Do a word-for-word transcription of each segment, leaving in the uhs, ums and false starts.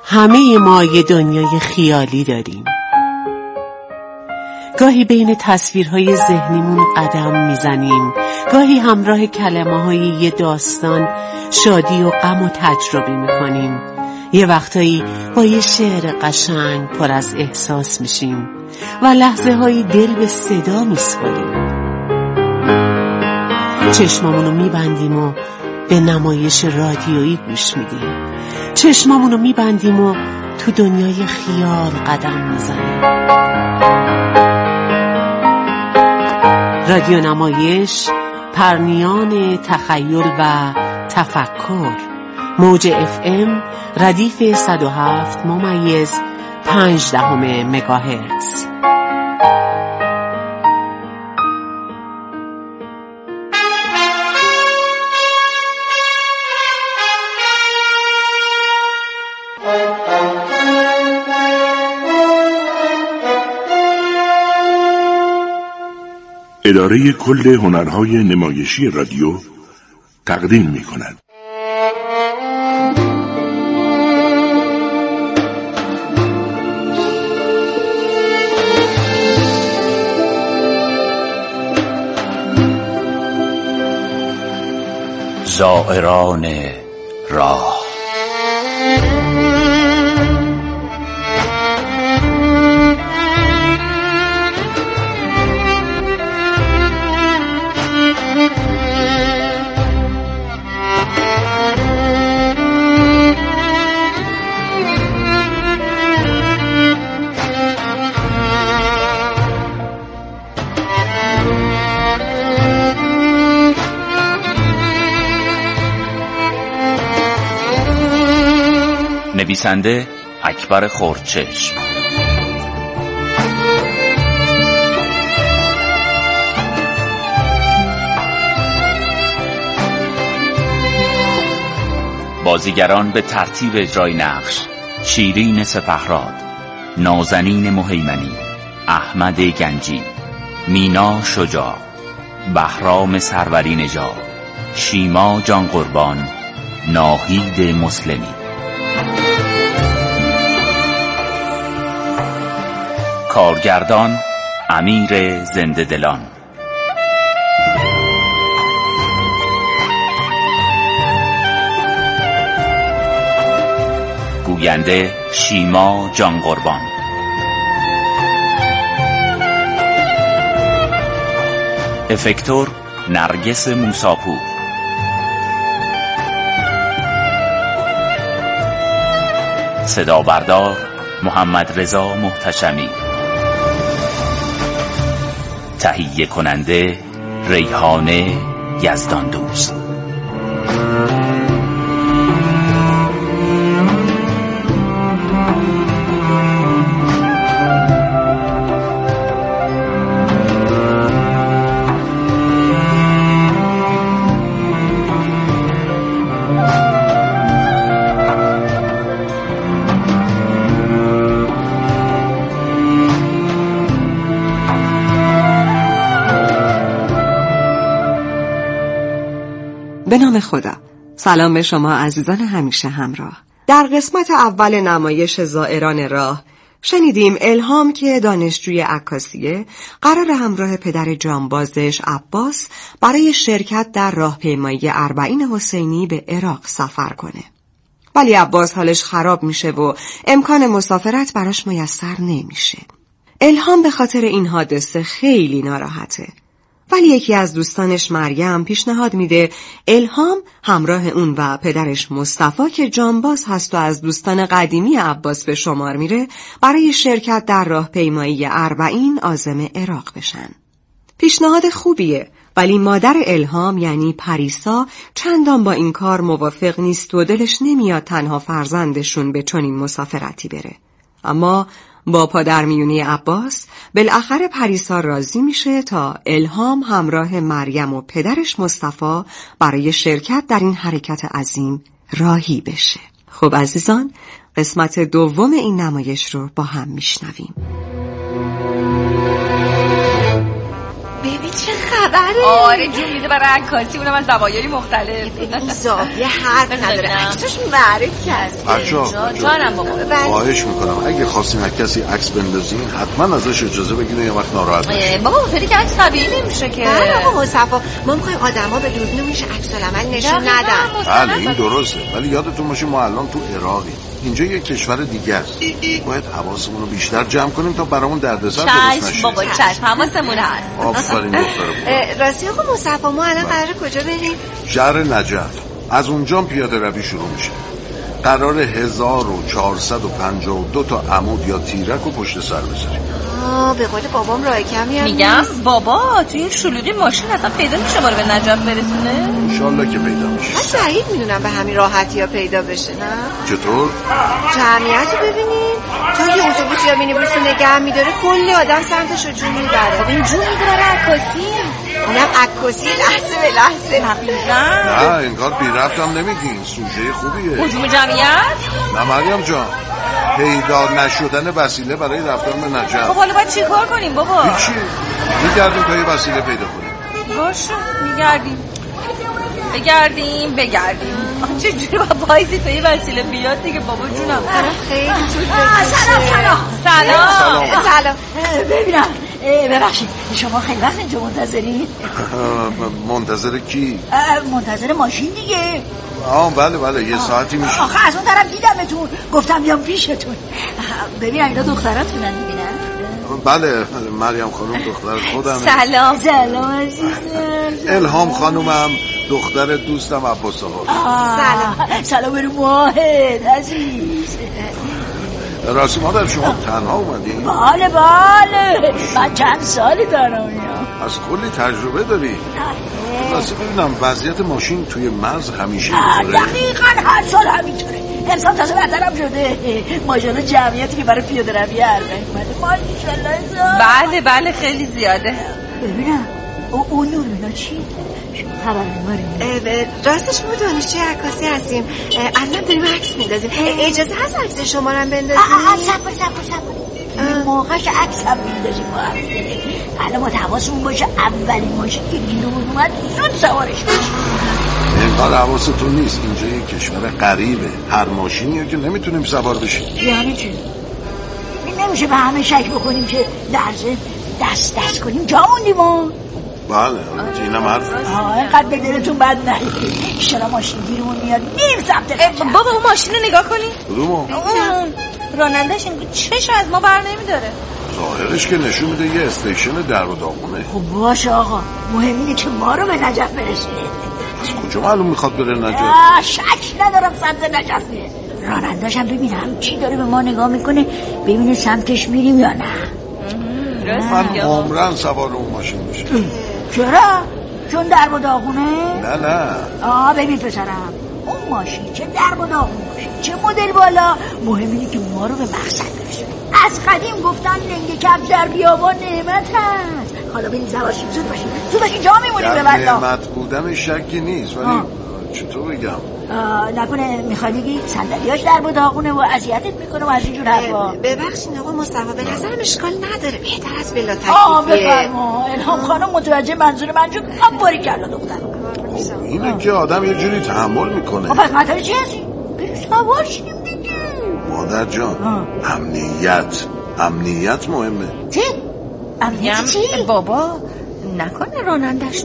همه ما یه دنیای خیالی داریم. گاهی بین تصویرهای ذهنیمون قدم میزنیم، گاهی همراه کلمه‌های یه داستان شادی و غم و تجربه میکنیم. یه وقتایی با یه شعر قشنگ پر از احساس میشیم و لحظه هایی دل به صدا میسپاریم. چشمامونو میبندیم و به نمایش رادیویی گوش میدیم. چشمامونو میبندیم و تو دنیای خیال قدم میزنیم. رادیو نمایش، پرنیان تخیل و تفکر. موج اف ام ردیف صد و هفت ممیز پنج دهم مگاهرتز. اداره کل هنرهای نمایشی رادیو تقدیم می کند. زائران راه. نویسنده اکبر خردچشم. بازیگران به ترتیب اجرای نقش: شیرین سپهراد، نازنین مهیمنی، احمد گنجی، مینا شجاع، بهرام سروری نژاد، شیما جان قربان، ناهید مسلمی. کارگردان امیر زنده دلان. گوینده شیما جان قربان. افکتور نرگس موساپور. صدا بردار محمد رضا محتشمی. تهیه کننده ریحانه یزدان دوست. به نام خدا. سلام به شما عزیزان همیشه همراه. در قسمت اول نمایش زائران راه شنیدیم الهام که دانشجوی عکاسیه قرار همراه پدر جانبازش عباس برای شرکت در راهپیمایی اربعین حسینی به عراق سفر کنه. ولی عباس حالش خراب میشه و امکان مسافرت براش میسر نمیشه. الهام به خاطر این حادثه خیلی ناراحته. ولی یکی از دوستانش مریم پیشنهاد میده الهام همراه اون و پدرش مصطفی که جانباز هست و از دوستان قدیمی عباس به شمار میره برای شرکت در راهپیمایی اربعین عازم عراق بشن. پیشنهاد خوبیه، ولی مادر الهام یعنی پریسا چندان با این کار موافق نیست و دلش نمیاد تنها فرزندشون به چنین مسافرتی بره. اما با پادرمیونی عباس بالاخره پریسا راضی میشه تا الهام همراه مریم و پدرش مصطفی برای شرکت در این حرکت عظیم راهی بشه. خب عزیزان، قسمت دوم این نمایش رو با هم میشنویم. ببین چه خبره. آره جون میده برای عکاسی، اونم از زوایای مختلف. این زاویه حرف نداره، عکسش معرف کرد. بچه‌ها جانم بابا خواهش میکنم اگه خواستین از کسی عکس بندازین حتما ازش اجازه بگیرین یا وقت ناراحت نشه. بابا اونطوری که عکس طبیعی نمیشه که. نه بابا مصطفی، ما میخوایم آدما به دوربینمون عکس العمل نشون ندن. بله این درسته، ولی یادتون باشه ما الان تو عراقیم. اینجا یک کشور دیگه است. باید حواسمون رو بیشتر جمع کنیم تا برامون دردسر درست نشه. بابا چشم حواسمون هست. آفرین دخترم. راستی آقا مصطفی ما الان قراره کجا بریم؟ شهر نجف. از اونجا پیاده روی شروع میشه. قرار هزار و چهارصد و پنجاه و دو تا عمود یا تیرک رو پشت سر بذاریم. آه به قول بابام راه کمی هم میگم بابا توی این شلوغی ماشین اصلا پیدا میشه ما رو به نجف برسونه؟ انشالله که پیدا میشه. من بعید میدونم به همین راحتی ها پیدا بشه. نه چطور؟ جمعیت رو ببینید، تو یه اتوبوس یا مینیبوس رو نگه میداره کلی آدم سمتش رو جون میبره. خب این جون میداره عکاسی، اونم عکاسی لحظه به لحظه. نه انگار بی ربط هم نمیگین، سوژه خوبیه. هجوم جمعیت؟ نه مریم جان، پیدا نشدن وسیله برای رفتن به نجف. خب حالا باید چی کار کنیم بابا؟ هیچی، میگردیم تا یه وسیله پیدا کنیم. باشه میگردیم بگردیم بگردیم چه جوری با بایزی تا یه وسیله بیاد دیگه بابا جونم. خیلی سلام سلام سلام سلام. ببینم ببخشید شما خیلی وقت اینجا منتظرین؟ منتظر کی؟ منتظر ماشین دیگه. آه بله بله یه ساعتی میشه. آخه از اون طرف دیدمتون گفتم بیام پیشتون. ببینم اینا دختراتونن دیگه نه؟ بله مریم خانم دختر خودم. سلام سلام عزیزم. الهام خانومم دختر دوستم عباس آقا. سلام سلام برو ماهد عزیز. راستی مادر شما تنها اومدین؟ بله بله من چند سالی دارم میام. از کلی تجربه داری؟ راستی ببینم وضعیت ماشین توی مرز همیشه اینطوره؟ دقیقا هر سال همینطوره. امسال تازه بدترم شده. ماشاءالله جمعیتی که برای پیاده روی اربعین اومده ماشاءالله. بله بله خیلی زیاده. ببینم اون نور اینا چی؟ شما خبر نماریم؟ راستش ما دانشجوی عکاسی هستیم، الان داریم عکس میندازیم. اجازه هست عکس شما رو هم بندازیم؟ صبر صبر صبر موقعش عکس هم میندازیم با هم دیگه. الان ما حواسمون باشه اولین ماشین که گیرمون اومد زود سوارش بشیم. انگار حواستون نیست اینجا یه کشور غریبه، هر ماشینیه که نمیتونیم سوار بشیم. یعنی چی؟ نمیشه به همه شک بکنیم که درزه دست دست کنیم جا موندیم ما. بله اینم حرف. آه اینقدر به دلتون بد نهید. چرا ماشین گیرمون میاد نیم سمت بابا اون ماشین رو نگاه کنی. کدومو؟ اون رانندش این چش از ما بر نمیداره. ظاهرش که نشون میده یه استیشن در و داغونه. خب باشه آقا، مهم اینه که ما رو به نجف برسونه. از کجا معلوم میخواد بره نجف؟ شک ندارم سمت نجف میره. رانندش هم ببینم چی داره به ما نگاه میکنه ببینه سمتش میریم یا نه. من عمرن سوار اون ماشین میشه. چرا؟ چون در و داغونه؟ نه نه آه ببین پسرم، اون ماشین چه در و داغون باشه چه مدل بالا، مهم اینه که ما رو به مقصد برسونه. از قدیم گفتن لنگ کف در بیابان نعمت هست. حالا بریم سوار شیم زود باشیم زود باشیم جا میمونیم به بلا. نعمت بودن شکی نیست ولی چطور بگم؟ نکنه میخوای بگی صندلیاش در و داغونه و اذیتت میکنه و از اینجور حرفا. ببخشید آقا مصطفی به نظرم اشکال نداره، بهتر از بلا تکلیفیه. آه بفرما الهام خانم متوجه منظور من شد. هم باری کلا دختر اینه که آدم یه جوری تحمل میکنه. خب پس مطمئن چی هستی؟ بریم سوار شیم دیگه. مادر جان امنیت امنیت مهمه. چی؟ امنیت چی؟ بابا نکنه رانندش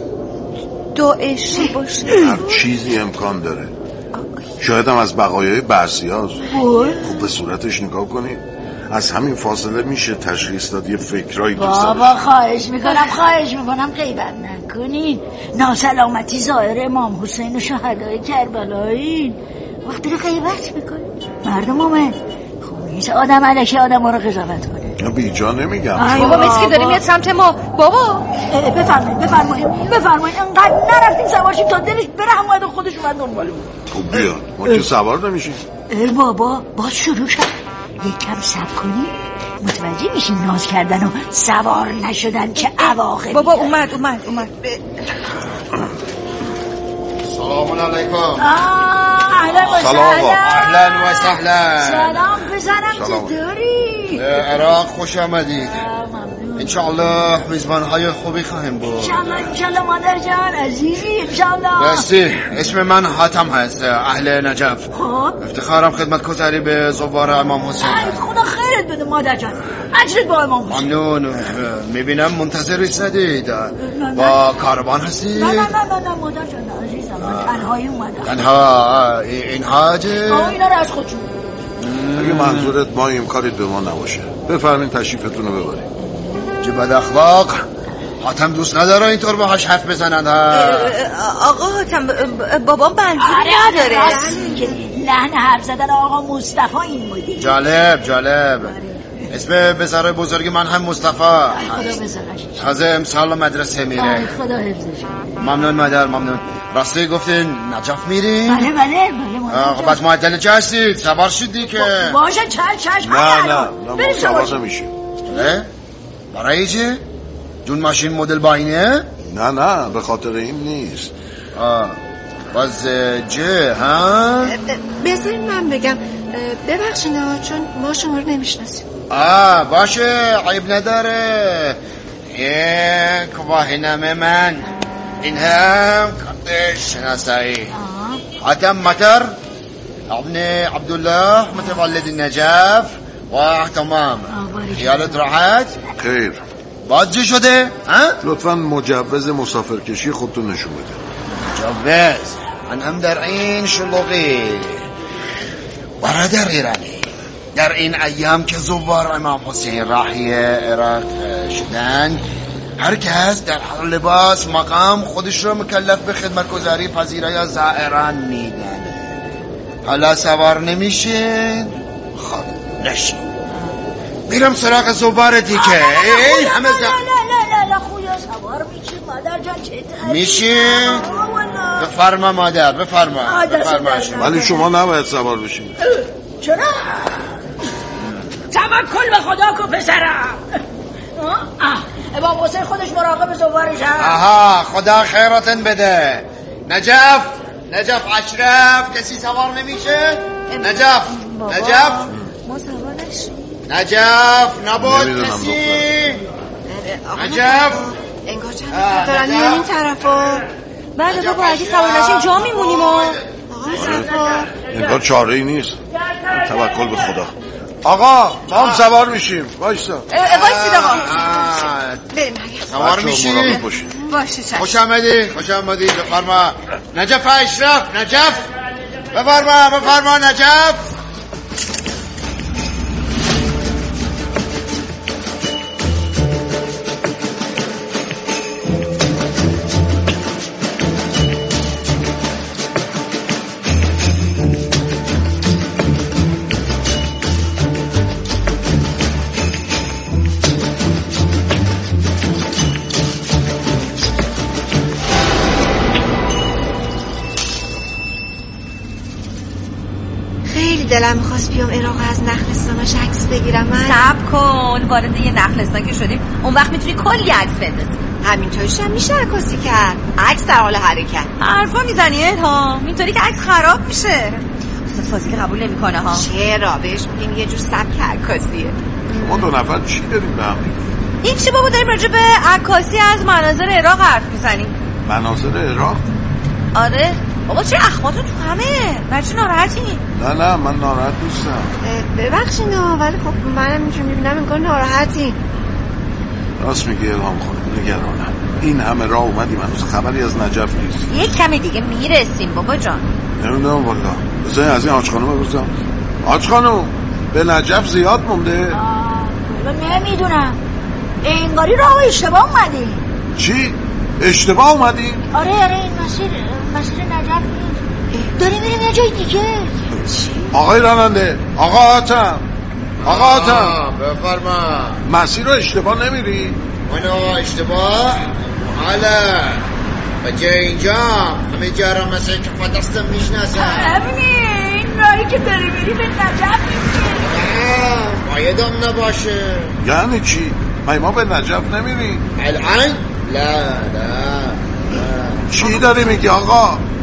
داعشی باشه. هر چیزی امکان داره، شاید هم از بقایای بعثی‌هاست. خب به صورتش نگاه کنی از همین فاصله میشه تشخیص داد یه فکرایی تو سرش. بابا خواهش میکنم خواهش میکنم غیبت نکنین. ناسلامتی ظاهر امام حسین و شهدای کربلایی وقتی رو غیبت میکنین مردم اومد. خب نیست آدم علکی آدم ها رو قضاوت کنه. بیجا نمیگم. بابا مثل که داریم میاد سمت ما. بابا بفرمایید بفرمایید بفرمایید انقدر نرفتیم سوارشیم تا دلش بره اومد و خودش اومد دنبالمون. خب بیا ما که سوار نمیشیم. ای بابا باز شروع شد. یکم صبر کنی متوجه میشین ناز کردن و سوار نشدن چه عواقبی. بابا اومد اومد اومد. سلام علیکم. آه اهلا سلام آقا. اهلا و سهلا. سلام پسرم، چطوری؟ عراق خوش آمدید. انشاءالله میزبان های خوبی خواهیم بود. انشاءالله انشاءالله مادر جان عزیزی انشاءالله. راستی اسم من حاتم هست، اهل نجف. خب افتخارم خدمت گذاری به زوار امام حسین. خدا خیرت بده مادر جان. اجرت با امام حسین. ممنون. میبینم منتظر ایستادید. با کاروان هستی؟ نه نه نه نه مادر جان عزیزم، من تنهایی اومدم. تنها؟ این حاجه؟ آه اینا رو از خودشون. اگه منظورت ما این کاری به ما نباشه بفرمین تشریفتون رو ببرید. چه بد اخلاق. حاتم دوست نداره اینطور باهاش حرف بزنن. آقا حاتم بابا منظوری نداره. لحن حرف زدن آقا مصطفی این بودی. جالب جالب. اسم بزرگ بزرگ من هم مصطفی. خدا بزرگش. تازه امسال مدرسه میره. خدا حفظش. ممنون مادر ممنون. راستی گفتین نجف میری؟ بله بله بله. آقا بس معدل چه هستید؟ سوار شدی که؟ باشه چش چش. نه نه نه ما سوار نمیشیم. برای چه؟ جون ماشین مدل با اینه؟ نه نه به خاطر این نیست. آه باز جه ها؟ بذارین من بگم. ببخشید چون ما شما رو نمیشناسیم. آه باشه عیب نداره. این کواهینامه من این هم کارت شناسایی. حاتم مطر ابن عبدالله متولد نجف و تمام. خیالت راحت؟ خیر. باز چی شده؟ لطفا مجوز مسافرکشی خودتون نشون بده. مجوز؟ من هم در این شلوغی برادر ایرانی. در این ایام که زوار امام حسین راهی عراق شدن، هر کس در هر لباس مقام خودش رو مکلف به خدمت گذاری پذیرای یا زائران میدن. حالا سوار نمیشین؟ خب نشین. میرم سراغ زوار دیگه. ای همه زن. لا لا لا لا خویا سوار میشین مادر جان. چه میشین؟ بفرما مادر بفرما. بفرما. ولی شما نباید سوار بشین. چرا؟ توکل به خدا کو پسرم. امام حسین خودش مراقب زوارش هست. آها خدا خیراتن بده. نجف نجف اشرف کسی سوار نمیشه؟ نجف نجف ما سوار نشیم. نجف نبود کسی. نجف انگار چند نفر دارن میان این طرفا. بله بابا اگه سوار نشیم جا میمونیم. آقا مصطفی انگار چاره ای نیست. توکل به خدا. آقا ما هم سوار میشیم. وایسا وایسید آقا. سوار میشی؟ باشه چشم. خوش آمدی خوش آمدی. بفرما نجف اشرف. نجف بفرما بفرما نجف. دلم میخواست بیام عراق از نخلستاناش عکس بگیرم. من صبر کن، وارد یه نخلستان که شدیم اون وقت میتونی کلی عکس بندازی. همینطورش هم میشه عکاسی کرد. عکس در حال حرکت. حرفا میزنی الهام؟ اینطوری که عکس خراب میشه. استاد فاضل قبول نمیکنه ها. چرا؟ بهش میگیم یه جور سبک عکاسیه. ما دو نفر چی داریم به هم میگیم؟ این چی بابا؟ داریم راجع به عکاسی از مناظر عراق حرف میزنیم. مناظر عراق؟ آره بابا چه اخماتون تو همه؟ بچه ناراحتی؟ نه نه من ناراحت نیستم. ببخشید ولی خب منم اینجور میبینم انگار ناراحتی. راست میگی الهام خانم، نگرانم. این همه راه اومدیم هنوز خبری از نجف نیست. یک کمی دیگه میرسیم بابا جان. نمیدونم والا. بذاری از این آج خانم بپرسم. آج خانم به نجف زیاد مونده؟ نمیدونم، انگاری راه اشتباه اومدی. چی؟ اشتباه اومدی؟ آره آره این مسیر مسیر نجف نیست، داری میریم یه جای دیگه. آقای راننده، آقا حاتم، آقا حاتم بفرما. مسیر رو اشتباه نمیری؟ منو اشتباه؟ حالا بجای اینجا همه جا را مثل کفا دستم میشناسم. همینی این راهی که داری میری به نجف میری. نه باید هم نباشه. یعنی چی؟ ما به نجف نمیری؟ الان؟ لا لا چی داری میگی آقا؟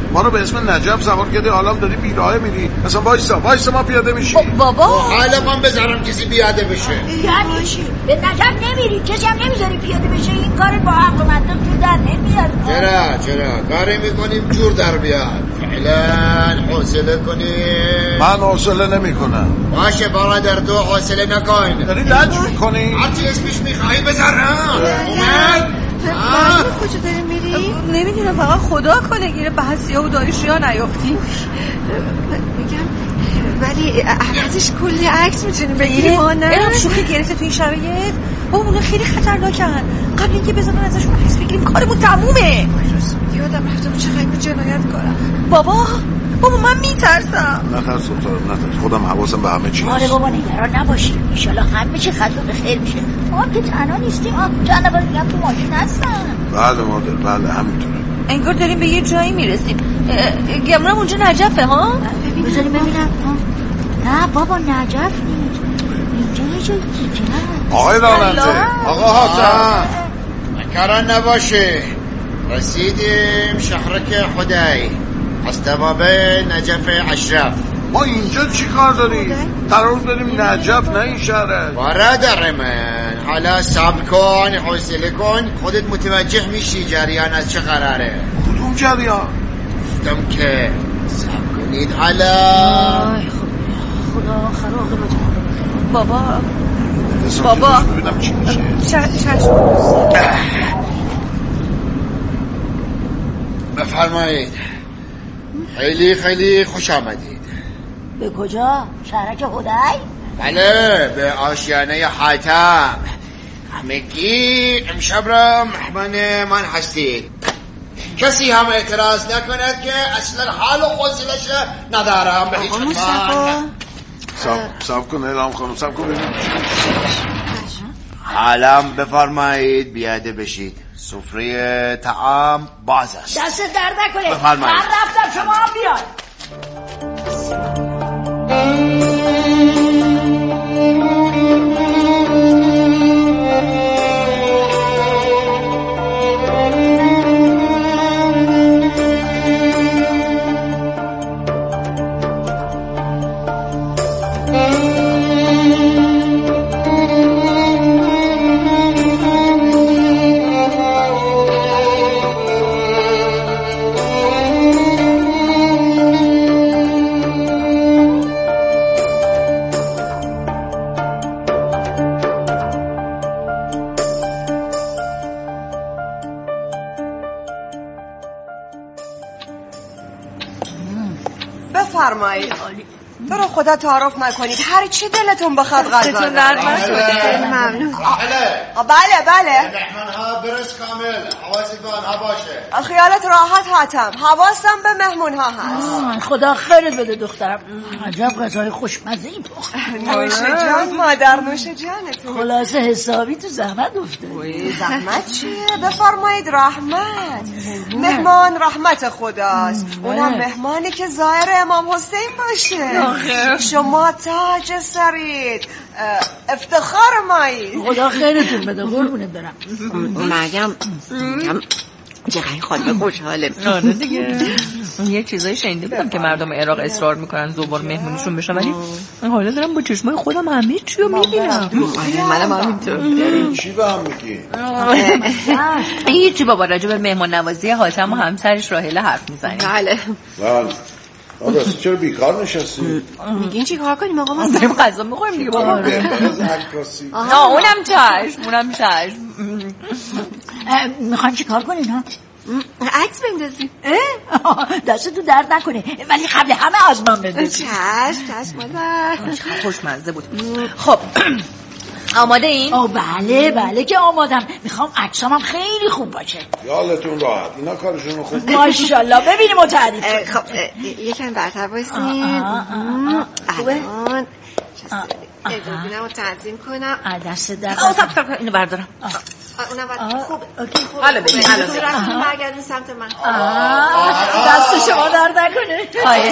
ما رو به اسم نجف سوار کردی، حالا داری بیراه میری. مثلا وایسا وایسا ما پیاده میشیم. بابا حالا من بذارم کسی پیاده بشه. یعنی چی؟ به نجف نمیری؟ کسی هم نمیذاری پیاده بشه؟ این کار با عقل و منطق جور در نمیاد. چرا چرا کاری میکنیم جور در بیاد. فعلا حوصله کنیم. من حوصله نمیکنم. باشه برادر تو حوصله نکن. داری لج میکنی؟ هرچی اسمش میخوایی بذارم. اومد؟ کجا داری میری؟ نمیدونم، فقط خدا کنه گیره بحثی ها و دایشی ها نیافتی. میگم ولی عوضش کلی عکس میتونی بگیری ما نه؟ اینم شوخی گرفته تو این شرایط. بابا اونا خیلی خطرناکن. قبل اینکه بزنن ازشون عکس بگیریم کارمون تمومه. یادم رفتم چقدر اینو جنایت کنم. بابا بابا من میترسم. نترس دخترم نترس، خودم حواسم به همه چی هست. آره بابا نگران نباشی، انشالله همه چی خط به خیر میشه. ما که تنها نیستیم، ما چند نفر دیگه هم تو ماشین هستن. بله مادر بله همینطوره. انگار داریم به یه جایی میرسیم. گمونم اونجا نجفه ها؟ بذاری ببینم. نه بابا نجف نیست، اینجا یه جای دیگه. آقای راننده، آقا حاتم، نگران نباشه، رسیدیم شهرک خدای، استبابه نجف اشرف. ما اینجا چی کار داریم؟ قرار داریم نجف نه این شهره. برادر من حالا صبر کن، حوصله کن، خودت متوجه میشی جریان از چه قراره. کدوم جریان؟ گفتم که صبر کنید حالا. خدا خراق بابا بابا ببینم چی میشه. بفرمایید. خیلی خیلی خوش آمدید. به کجا؟ شهرک خدای؟ بله به آشیانه حاتم. همگی امشب را مهمان من هستید. کسی هم اعتراض نکند که اصلا حال و حوصله‌اش ندارم به هیچ عنوان. سب سب کن الهام خانم، سب کن ببینم. حالا بفرمایید بیاده بشید. سفره طعام باز است. دست درد نکنه. بفرمایید. من رفتم شما هم بیاد. بفرمایید. تو رو خدا تعارف نکنید، هر چی دلتون بخواد غذا دارم. ممنون. بله بله. مهمان ها برس کامل، حواست به آنها باشه. خیالت راحت حاتم، حواسم به مهمون ها هست. خدا خیرت بده دخترم. عجب غذای خوشمزه ای پخت. نوش جان مادر، نوش جانتون. خلاصه حسابی تو زحمت افته. زحمت چیه؟ بفرمایید رحمت. مهمان رحمت خداست، اونم مهمانی که ظاهر امام حسین باشه. شما تاج سرید، افتخار مایی. خدا خیرتون بده قربونت برم. مریم میگم چقدر خانم خوشحاله. آره دیگه. یه چیزایی شنیده بودم که مردم عراق اصرار میکنن دوبار مهمونیشون بشن، ولی حالا دارم با چشمای خودم همه چی رو میبینم. منم همینطور. چی به هم میگی؟ هیچی بابا، راجع به مهمان نوازی حاتم و همسرش راحله حرف میزنیم. بله بله. آقا چرا بیکار نشستی؟ میگین چی کار کنیم آقا؟ ما داریم غذا میخوریم دیگه بابا. آه اونم چشم اونم چشم. میخوایم چی کار کنین ها؟ عکس بندازیم. دست تو درد نکنه، ولی قبل همه از من بندازیم. چشم چشم مادر. چقدر خوشمزه بود. خب آماده این؟ آه بله بله که آمادم. میخوام عکسامم خیلی خوب باشه. یالتون راحت، اینا کارشون خوب. ماشاءالله ببینیم و تعریف. خب یکم برتر بایستین. خوبه؟ اجازه رو تنظیم کنم. دست درد. آه سب سب اینو بردارم. اونم باید خوب. اوکی خوب. حالا ببین حالا برگردین سمت من. دست شما درد نکنه. خواهش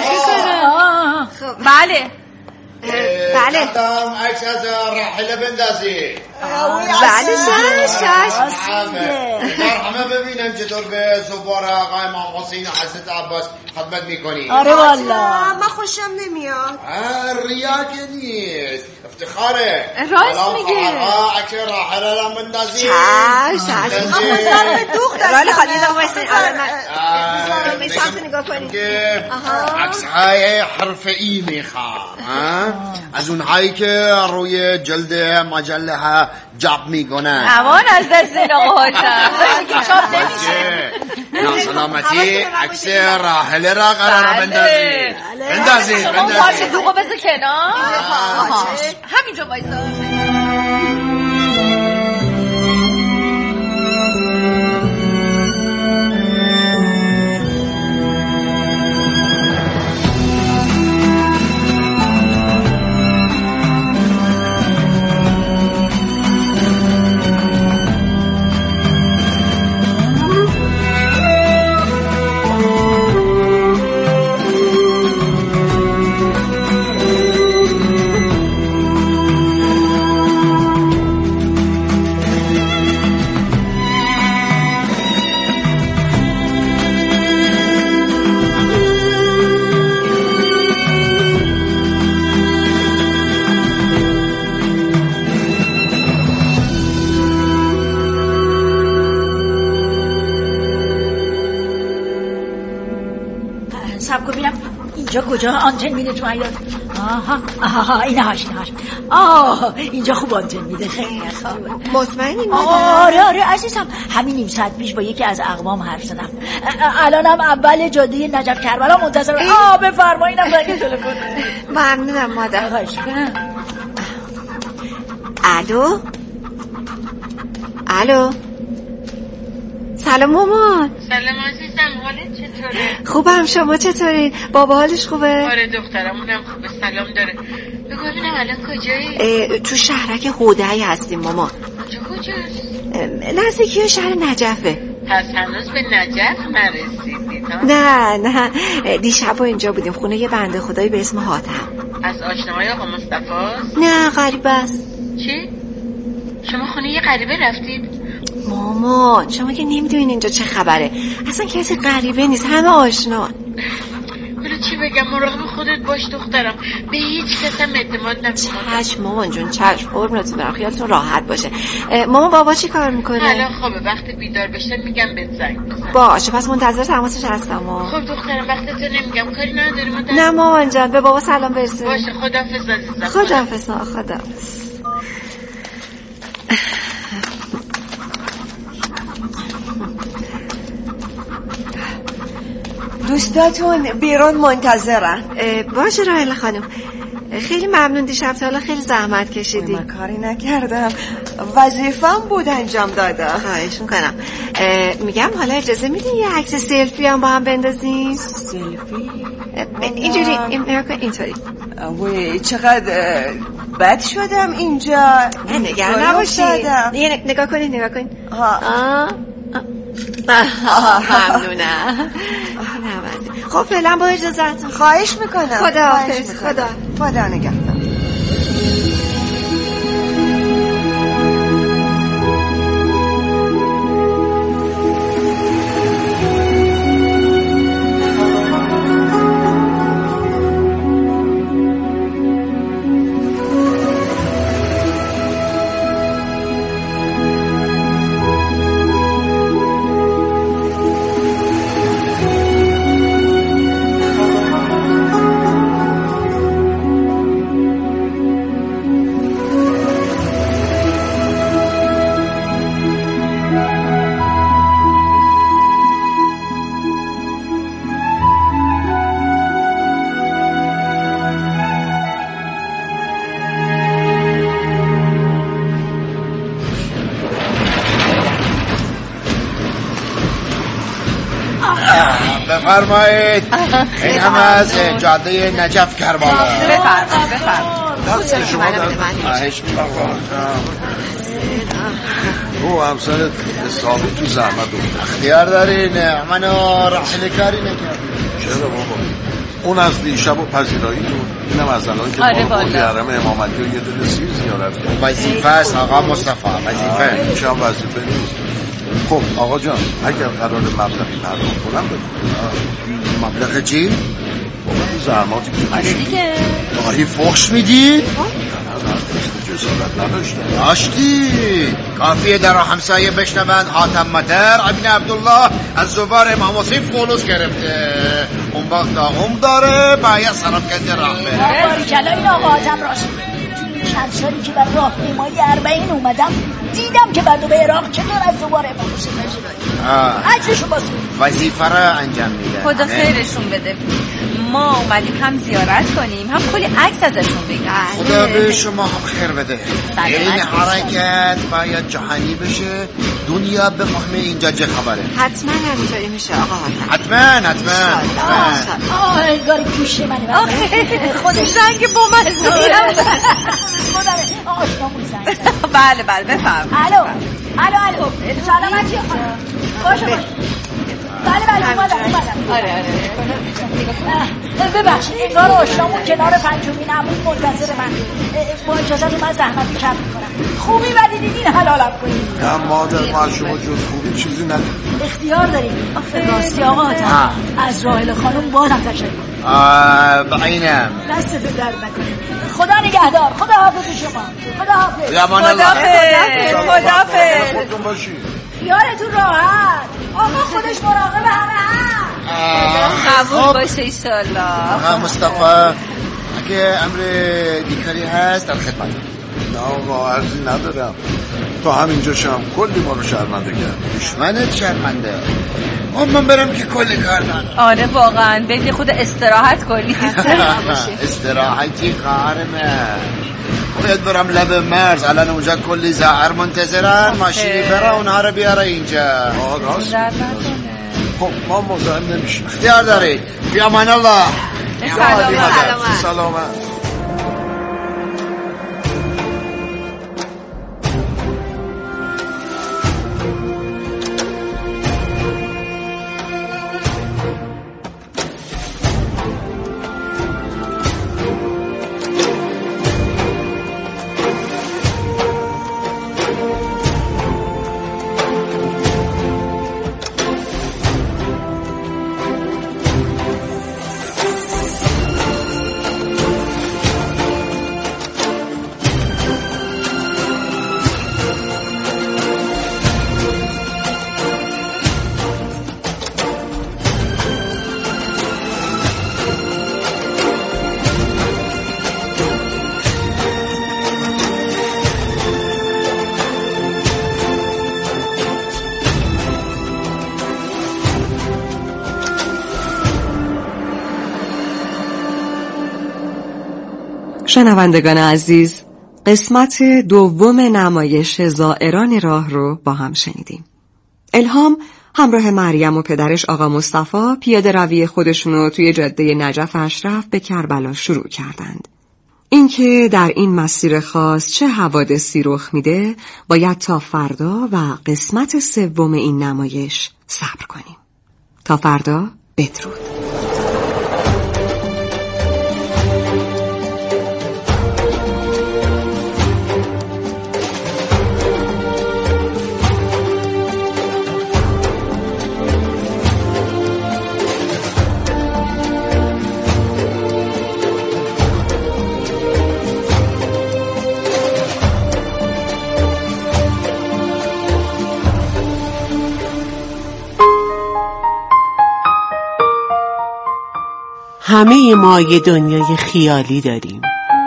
میکنم. خب بله بله. دم عکس از راحله بندازی. بله شش شش همه ببینم چطور به زوار آقای امام حسین و حضرت عباس خدمت میکنی. آره والا من خوشم نمیاد. ریا که نیست، افتخاره. راست میگه. آقا اکه راحله را مندازی. شش شش سر دوخ دست ولی خواهد یه دقیقه بایستین. آره من سمت نگاه کنید. عکس های حرف ای میخوام، از اونهایی که روی جلد مجله ها جاب میکنن. امان از دست این آقا هاشم چاپ نمیشه. ناسلامتی عکس راحله را قرار بندازی. بندازی شما پارچه دوغو بذار کنار. همینجا بایستا. اینجا کجا آنتن میده تو حیاط؟ آها آها اینه هاش اینه هاش. آه اینجا خوب آنتن میده، خیلی خوبه. مطمئنی مادر؟ آره آره عزیزم، همین نیم ساعت پیش با یکی از اقوام حرف زدم. الانم اول جاده نجف کربلا منتظرم. آه بفرمایینم برای تلفن. ممنونم مادر. خواهش می‌کنم. الو الو سلام مامان. سلام عزیزم، حالت چطوره؟ خوبم، شما چطوری؟ بابا حالش خوبه؟ آره دخترمونم خوبه، سلام داره. بگو ببینم الان کجایی؟ تو شهرک هوده‌ای هستیم مامان. اونجا کجاست؟ نزدیکی شهر نجفه. پس هنوز به نجف نرسیدید ها؟ نه نه دیشب اینجا بودیم، خونه یه بنده خدایی به اسم حاتم. از آشناهای آقا مصطفی؟ نه غریبه است. چی؟ شما خونه یه غریبه رفتید؟ مامان شما که نمیدونین اینجا چه خبره، اصلا کسی غریبه نیست، همه آشنا. ولی چی بگم، مراقب خودت باش دخترم، به هیچ کس هم اعتماد نکن. چشم مامان جون چشم، قربونتون برم، خیالتون راحت باشه. مامان بابا چی کار میکنه؟ الان خوابه، وقتی بیدار بشه میگم بهت زنگ بزن. باشه پس منتظر تماسش هستم. خب دخترم وقتتو نمیگم، کاری نداری مادر. نه مامان جان، به بابا سلام برسون. باشه خداحافظ عزیزم. خداحافظ خداحافظ. دوستاتون بیرون منتظرن. باشه راهله خانم، خیلی ممنون، دیشب تا حالا خیلی زحمت کشیدی. من کاری نکردم، وظیفه‌م بود انجام دادم. خواهش میکنم. میگم حالا اجازه میدین یه عکس سلفی هم با هم بندازیم؟ سلفی؟ اینجوری اینطوری. وای چقدر بد شدم اینجا. نه نگران نباشید، نگاه کنید نگاه کنید. آه ممنونم. خب فعلا با اجازهتون. خواهش میکنم. خدا حافظ. خدا خدا نگهدار. بفرمایید. این هم از جاده نجف کربلا. بفرمایید بفرمایید. دست شما در خواهش می‌کنم. او همسرت حسابی تو زحمت بود. اختیار دارین، منو رحله کاری نکردیم. چرا بابا؟ اون از دیشب و پذیراییتون، اینم از الان که آره بابا والا حرم امام علی و یه دل سیر زیارت کرد. وظیفه است آقا مصطفی، وظیفه. این چه هم وظیفه نیست. خب آقا جان اگر قرار مبلغی پرداخت کنم بگو. مبلغ چی؟ بابا زحماتی که آره دیگه داری فحش میدی؟ جسارت نداشتم. داشتی. کافیه در همسایه بشنوند حاتم مطر ابن عبدالله از زبار امام حسین فولوس گرفته، اون وقت داغم داره باید صرف کنده راه بره. باریکلا این آقا حاتم راست. چند سالی که بر راه پیمایی اربعین اومدم دیدم که بعد به عراق چطور از زبار امام حسین بشید. عجلشو باسید وظیفه را انجام میده. خدا خیرشون بده. ما اومدیم هم زیارت کنیم هم کلی عکس ازشون بگیریم. خدا به شما هم خیر بده. این حرکت باید جهانی بشه، دنیا بفهمه اینجا چه خبره. حتما همینطوری میشه آقا حاتم. حتما حتما. آه انگار گوشه منه. خودش زنگ بامزدی هم خدا آشنامون زنگ. بله بله بفرم. الو الو الو سلامتی باشه باشه. بله بله اومدم اومدم. آره آره ببخشید انگار آشنامون کنار پنجمین عمود منتظر من. با اجازت من زحمت کم میکنم. خوبی بدی دیدین حلالم کنید. نه مادر ما شما جز خوبی چیزی ندید. اختیار داریم. راستی آقا حاتم از راحل خانم بازم تشکر. آه اینم دستتون درد نکنه. خدا نگهدار. خدا حافظ شما. خدا حافظ. امان الله. خدا حافظ. خودتون باشید. خیالتون راحت. آقا خودش مراقب همه هست. قبول باشه ایشالله. آقا مصطفی اگه امر دیکاری هست در خدمت. نه آقا عرضی ندارم. تا همینجا شم کلی ما رو شرمنده کرد. دشمنت شرمنده. اون من برم که کلی کار دارم. آره واقعا بگی خود استراحت کنی. استراحتی کارمه. باید برم لب مرز، الان اونجا کلی زهر منتظرن، ماشینی بره اونها رو بیاره اینجا. آه راست. خب ما مزاحم نمیشیم. اختیار داری. بی امان الله. سلامت. سلامت. شنوندگان عزیز، قسمت دوم نمایش زائران راه رو با هم شنیدیم. الهام همراه مریم و پدرش آقا مصطفی پیاده روی خودشون رو توی جاده نجف اشرف به کربلا شروع کردند. اینکه در این مسیر خاص چه حوادثی رخ میده باید تا فردا و قسمت سوم این نمایش صبر کنیم. تا فردا بدرود. همه ما یه دنیای خیالی داریم.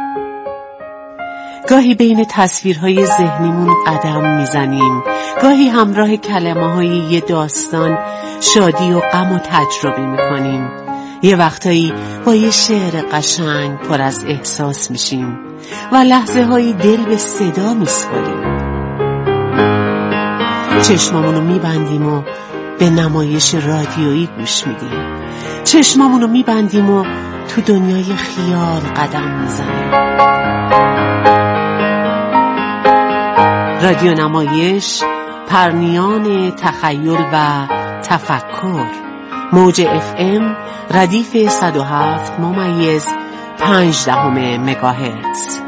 گاهی بین تصویرهای ذهنیمون قدم میزنیم، گاهی همراه کلمه‌های یه داستان شادی و غم و تجربه میکنیم. یه وقتایی با یه شعر قشنگ پر از احساس میشیم و لحظه هایی دل به صدا میسپاریم. چشمامونو میبندیم و به نمایش رادیویی گوش میدیم. چشمامونو میبندیم و تو دنیای خیال قدم میزنیم. رادیو نمایش، پرنیان تخیل و تفکر، موج اف ام ردیف صد و هفت ممیز پنج دهم مگاهرتز.